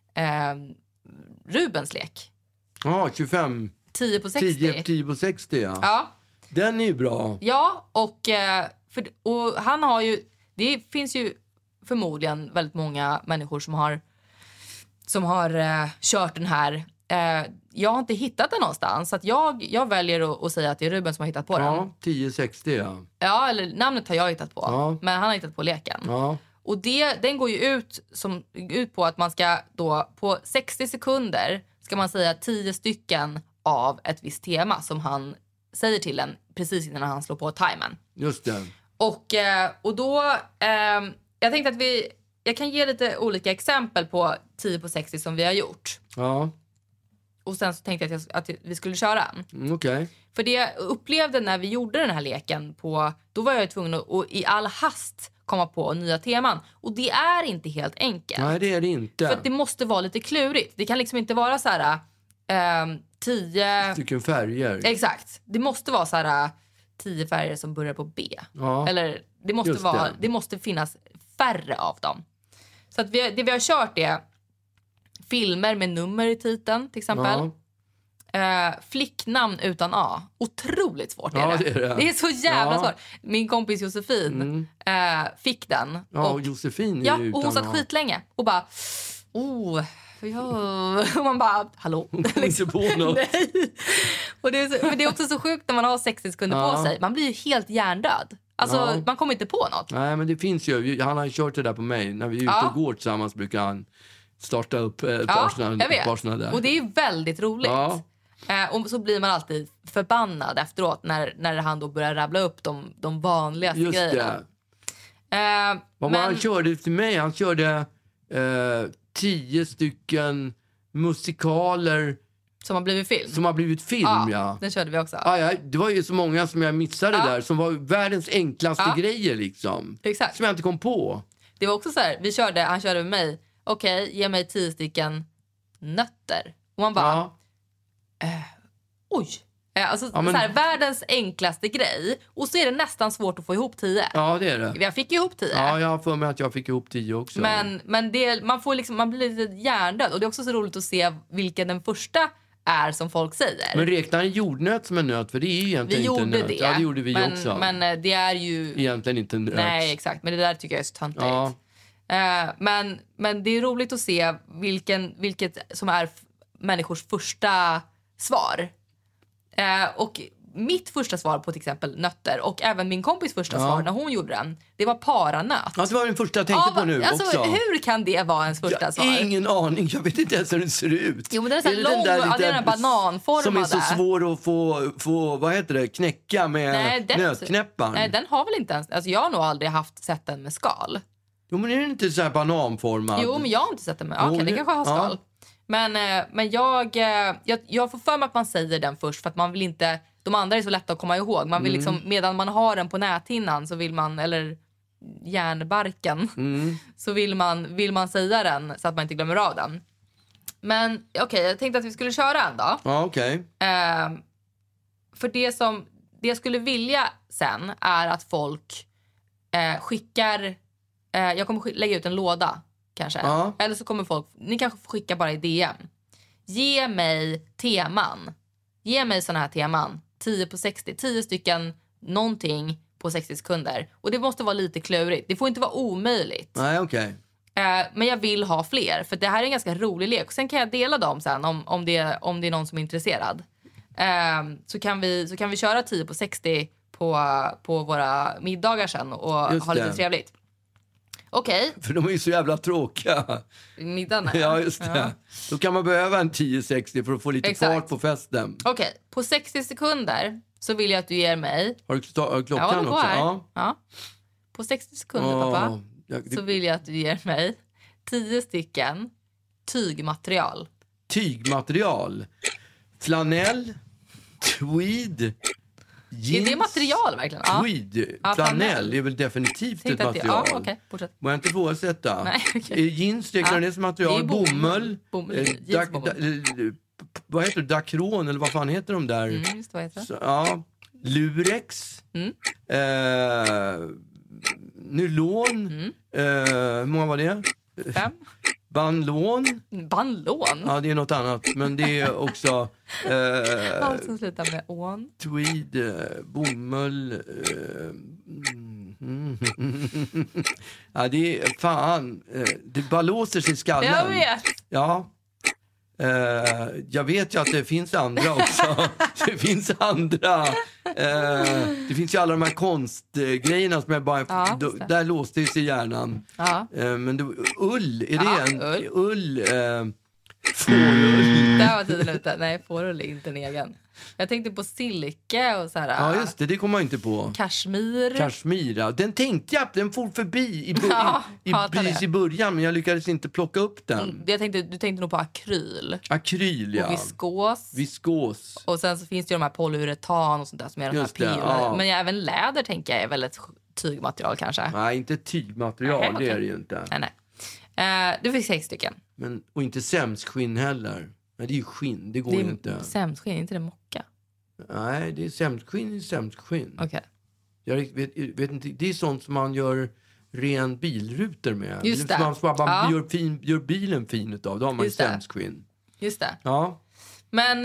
Rubens lek. Ja, 25. 10 på 60. 10 på 60, ja. Ja. Den är ju bra. Ja, och han har ju... Det finns ju förmodligen väldigt många människor som har kört den här. Jag har inte hittat den någonstans, så att jag väljer att säga att det är Ruben som har hittat på den. Ja, 1060, ja. Ja, eller namnet har jag hittat på. Ja. Men han har hittat på leken. Ja. Och den går ju ut på att man ska då på 60 sekunder ska man säga 10 stycken av ett visst tema som han säger till en precis innan han slår på timern. Just det. Och då jag tänkte att jag kan ge lite olika exempel på 10 på 60 som vi har gjort. Ja. Och sen så tänkte jag att vi skulle köra den. Okej. För det jag upplevde när vi gjorde den här leken då var jag tvungen att i all hast komma på nya teman. Och det är inte helt enkelt. Nej, det är det inte. För att det måste vara lite klurigt. Det kan liksom inte vara så här 10 stycken färger. Exakt. Det måste vara så här 10 färger som börjar på B. Ja. Eller det måste finnas färre av dem. Så att det vi har kört är filmer med nummer i titeln till exempel. Ja. Flicknamn utan A. Otroligt svårt är det. Det är så jävla svårt. Min kompis Josefin fick den. Ja, och Josefin är utan och hon satt skitlänge och bara och man bara, hallå. Hon kom inte på något. Nej. Och men det är också så sjukt när man har 60 sekunder på sig. Man blir ju helt hjärndöd. Alltså, man kommer inte på något. Nej, men det finns ju. Han har ju kört det där på mig. När vi är ute och går tillsammans brukar han starta upp ett par sådana där. Och det är väldigt roligt. Ja. Och så blir man alltid förbannad efteråt när han då börjar rabbla upp de vanligaste grejerna. Vad han körde till mig? Han körde 10 stycken musikaler som har blivit film. Ja. Den körde vi också. Det var ju så många som jag missade där, som var världens enklaste grejer liksom. Exakt. Som jag inte kom på. det var också så här, han körde med mig. Okej, ge mig 10 stycken nötter. Och man bara, oj. Alltså så här, världens enklaste grej. Och så är det nästan svårt att få ihop 10. Ja, det är det. Jag fick ihop 10. Ja, jag har för mig att jag fick ihop 10 också. Men det, man blir lite hjärndöd. Och det är också så roligt att se vilken den första är som folk säger. Men räknar en jordnöt som en nöt? För det är ju egentligen inte en nöt. Det. Ja, det gjorde vi också. Men det är ju... Egentligen inte en nöt. Nej, exakt. Men det där tycker jag är så töntigt. Ja. Men det är roligt att se vilket som är människors första svar. Och mitt första svar på till exempel nötter och även min kompis första svar när hon gjorde den, det var paranöt. Ja, det var den första jag tänkte på nu alltså, också. Hur kan det vara ens första svar? Ingen aning, jag vet inte ens hur den ser ut. Jo, men den är så lång, det är den här bananformade. Som är så svår att få vad heter det, knäcka med nötknäpparen. Nej, den har väl inte ens, alltså jag har nog aldrig sett den med skal. Jo, men är den inte så här bananformad? Jo, men jag har inte sett den med, okej, det kanske har skal. Men jag får för mig att man säger den först för att man vill inte, de andra är så lätta att komma ihåg. Man vill liksom, medan man har den på näthinnan så vill man, eller järnbarken, så vill man säga den så att man inte glömmer av den. Men okej, jag tänkte att vi skulle köra en då. Ja, okej. För det jag skulle vilja sen är att folk skickar, jag kommer lägga ut en låda kanske. Ja. Eller så kommer folk, ni kanske får skicka bara i DM. Ge mig teman. Ge mig såna här teman. 10 på 60. 10 stycken någonting på 60 sekunder. Och det måste vara lite klurigt. Det får inte vara omöjligt. Nej, okej. Men jag vill ha fler. För det här är en ganska rolig lek. Sen kan jag dela dem sen om det är någon som är intresserad. Så kan vi köra 10 på 60 på våra middagar sen. Och ha lite trevligt. Okej. För de är ju så jävla tråkiga. Middagarna. Ja, just det. Ja. Då kan man behöva en 10-60 för att få lite fart på festen. Okej, på 60 sekunder så vill jag att du ger mig... Har du klockan också? Ja. På 60 sekunder, pappa, så vill jag att du ger mig 10 stycken tygmaterial. Tygmaterial? Flanell? Tweed? Jeans, är det material verkligen? Tweed, flanell är väl definitivt ett material. Ja, okej, fortsätt. Må jag inte ifrågasätta? Nej, okej. Jeans, räknar det som material? Bomull. Vad heter det? Dacron, eller vad fan heter de där? Just vad heter det? Ja. Lurex. Nylon. Hur många var det? 5. Banlån. Banlån? Ja, det är något annat. Men det är också... Allt som slutar med ån. Tweed, bomull... ja, det är... Fan. Det bara låser sig i skallen. Jag vet. Ja. Jag vet ju att det finns andra också. Det finns andra. Det finns ju alla de här konstgrejerna som jag bara... där låste sig hjärnan. Ja. Men ull, är det en... Ull. Ull fårull. Där var tiden ute. Nej, fårull är inte en egen. Jag tänkte på silke och så här. Ja, just det kommer jag inte på. Kashmir, ja. Den tänkte jag, den for förbi precis i början, men jag lyckades inte plocka upp den. Du tänkte nog på akryl. Akryl, ja. Och viskos. Och sen så finns det ju de här polyuretan och sånt där som är de här piller. Ja. Men även läder tänker jag är väl ett tygmaterial kanske. Nej, inte tygmaterial, det är det ju inte. Nej. Du fick 6 stycken. Och inte sämskskinn heller. Nej, det är ju skinn, det går ju inte. Sämskskinn, inte det mocka? Nej, det är sämskskinn. Okej. Jag vet inte, det är sånt som man gör ren bilrutor med. Just det. Man gör bilen fin utav. Då har man ju sämskskinn. Just det. Ja. Men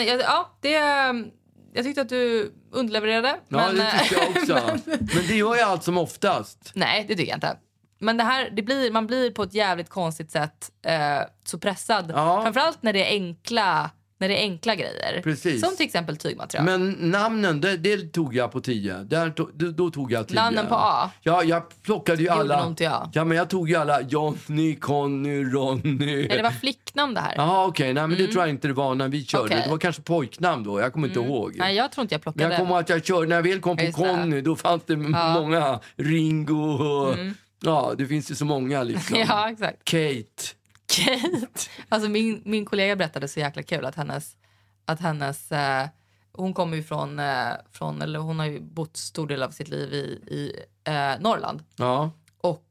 jag tyckte att du underlevererade. Ja, det tycker jag också. Men det gör jag allt som oftast. Nej, det tycker jag inte. Men man blir på ett jävligt konstigt sätt så pressad. Ja. Framförallt när det är enkla grejer. Precis. Som till exempel tygmaterial. Men namnen, det tog jag på 10. Då tog jag 10. Namnen på A? Ja, jag plockade ju alla. Gjorde inte jag. Ja, men jag tog ju alla. Johnny, Conny, Ronny. Nej, det var flicknamn det här. Ja, okej. Nej, men det tror jag inte det var när vi körde. Okay. Det var kanske pojknamn då. Jag kommer inte ihåg. Nej, jag tror inte jag plockade. Men jag kommer att jag körde. När jag väl kom på Conny, då fanns det många. Ringo och... Ja, det finns ju så många liksom. Ja, exakt. Kate. Alltså min kollega berättade så jäkla kul att hennes hon kommer ju från eller hon har ju bott stor del av sitt liv i Norrland. Ja. Och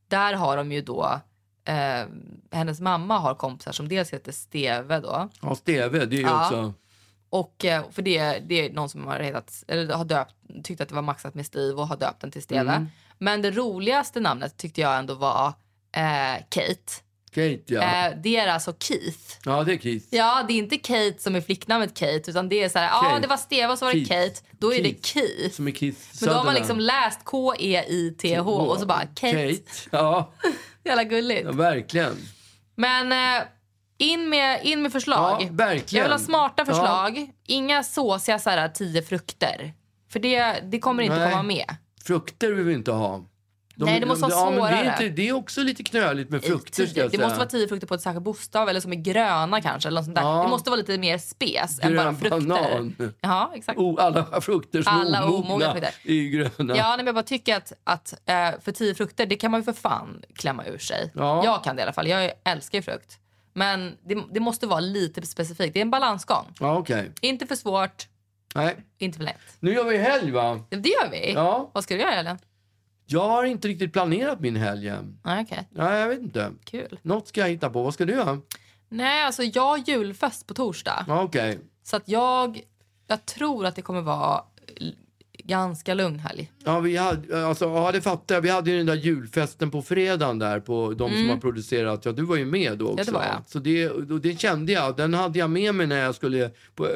där har de ju då hennes mamma har kompisar som dels heter Steve då. Ja, Steve, det är ju också... Och för det är någon som har hetat, eller har döpt, tyckte att det var maxat med Steve och har döpt den till Steve. Men det roligaste namnet tyckte jag ändå var Kate. Kate, ja. Det är alltså Keith. Ja, det är Keith. Ja, det är inte Kate som är flicknamnet Kate, utan det är så här, det var Steve och så var det Kate. Då är det Keith. Som är Keith. Men då har man liksom läst Keith och så bara Kate. Ja. Jävla gulligt. Ja, verkligen. Men in med förslag. Ja, verkligen. Jag vill ha smarta förslag. Ja. Inga såsiga så här 10 frukter. För det kommer inte komma med. Frukter vill vi inte ha. Nej, det måste vara svårare. Men det är också lite knöligt med frukter. Ska jag det säga. måste vara 10 frukter på ett särskilt bokstav. Eller som är gröna kanske. Eller något sånt där. Det måste vara lite mer spes än bara frukter. Banan. Ja, exakt. Alla frukter som alla omogna frukter är gröna. Ja, men jag bara tycker att för 10 frukter, det kan man ju för fan klämma ur sig. Ja. Jag kan det i alla fall. Jag älskar ju frukt. Men det måste vara lite specifikt. Det är en balansgång. Ja, okej. Inte för svårt. Nej. Inte för lätt. Nu gör vi helg, va? Det gör vi. Ja. Vad ska du göra, Ellen? Jag har inte riktigt planerat min helg än. Nej, okej. Nej, jag vet inte. Kul. Något ska jag hitta på. Vad ska du göra? Nej, alltså jag har julfest på torsdag. Ja, okej. Så att jag tror att det kommer vara ganska lugn helg. Ja, det fattar jag. Vi hade ju den där julfesten på fredagen där på de som har producerat. Ja, du var ju med då också. Ja, det var jag. Så det kände jag. Den hade jag med mig när jag skulle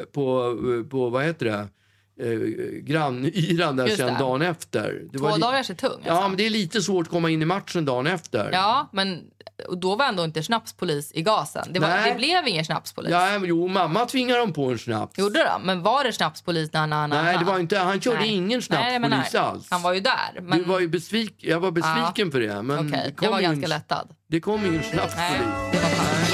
på vad heter det? Grannyran där sen dagen efter. Det 2 dagar är så tung. Alltså. Ja, men det är lite svårt att komma in i matchen dagen efter. Ja, men då var ändå inte snapspolis i gasen. Det blev ingen snapspolis. Ja, men mamma tvingade dem på en snaps. Gjorde de? Men var det snapspolis när Nej, det var inte. Han körde ingen snapspolis alls. Han var ju där. Men... Du var ju jag var besviken för det. Men okej, jag var ganska lättad. Det kom ingen snapspolis. Nej, det var fan.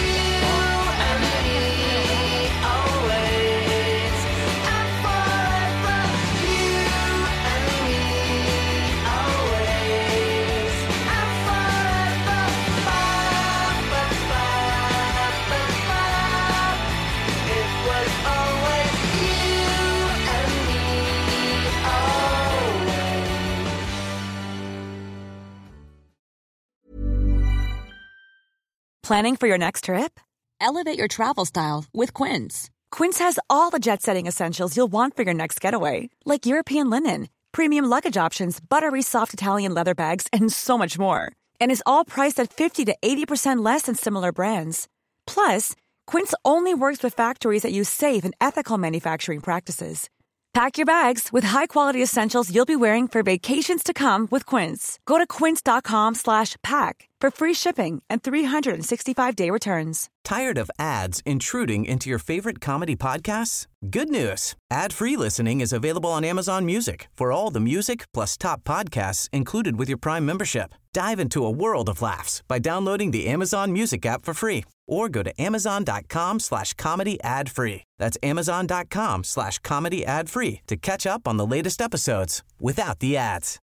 Planning for your next trip? Elevate your travel style with Quince. Quince has all the jet-setting essentials you'll want for your next getaway, like European linen, premium luggage options, buttery soft Italian leather bags, and so much more. And is all priced at 50 to 80% less than similar brands. Plus, Quince only works with factories that use safe and ethical manufacturing practices. Pack your bags with high-quality essentials you'll be wearing for vacations to come with Quince. Go to quince.com/pack for free shipping and 365-day returns. Tired of ads intruding into your favorite comedy podcasts? Good news. Ad-free listening is available on Amazon Music for all the music plus top podcasts included with your Prime membership. Dive into a world of laughs by downloading the Amazon Music app for free or go to amazon.com/comedy ad-free. That's amazon.com/comedy ad-free to catch up on the latest episodes without the ads.